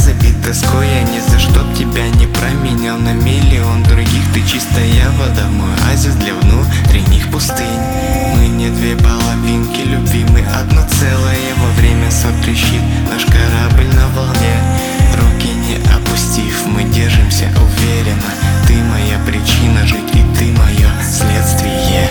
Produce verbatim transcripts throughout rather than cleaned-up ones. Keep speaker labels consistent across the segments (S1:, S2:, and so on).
S1: забит тоской, я ни за что б тебя не променял на миллион других. Ты чистая вода, мой оазис для внутренних пустынь. Мы не две половинки любви, мы одно целое. Во время ссор трещит наш корабль на волне. Руки не опустив, мы держимся уверенно. Ты моя причина жить, и ты мое следствие.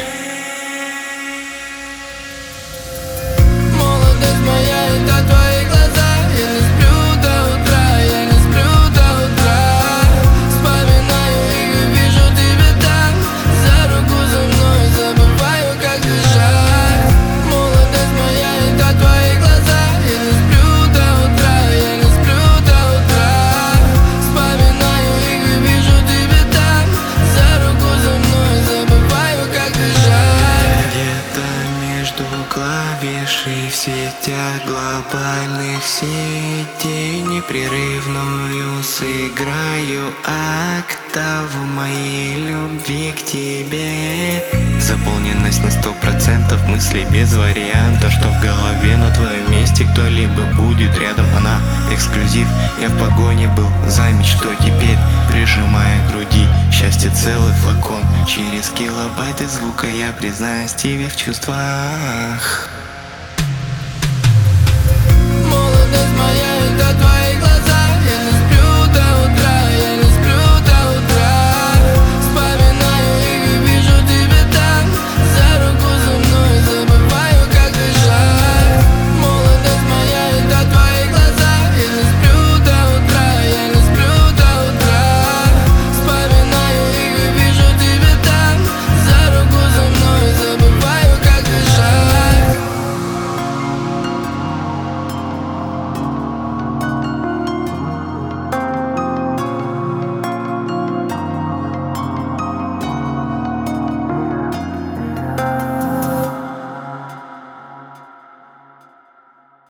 S2: Молодость моя, это твои глаза. Я не сплю до утра, я не сплю до утра. Вспоминаю их и вижу тебя там. За руку за мной забываю, как дышать. Молодость моя, это твои глаза. Я не сплю до утра, я не сплю до утра. Вспоминаю их и вижу тебя там. За руку за мной забываю, как дышать.
S1: Где-то между клавиш и в сетях глобальных сетей непрерывную сыграю октаву моей любви к тебе. Заполненность на сто процентов, мысли без варианта, что в голове на твоем месте кто-либо будет рядом. Она эксклюзив, я в погоне был за мечтой, теперь прижимая к груди счастье целый флакон. Через килобайты звука я признаюсь тебе в чувствах.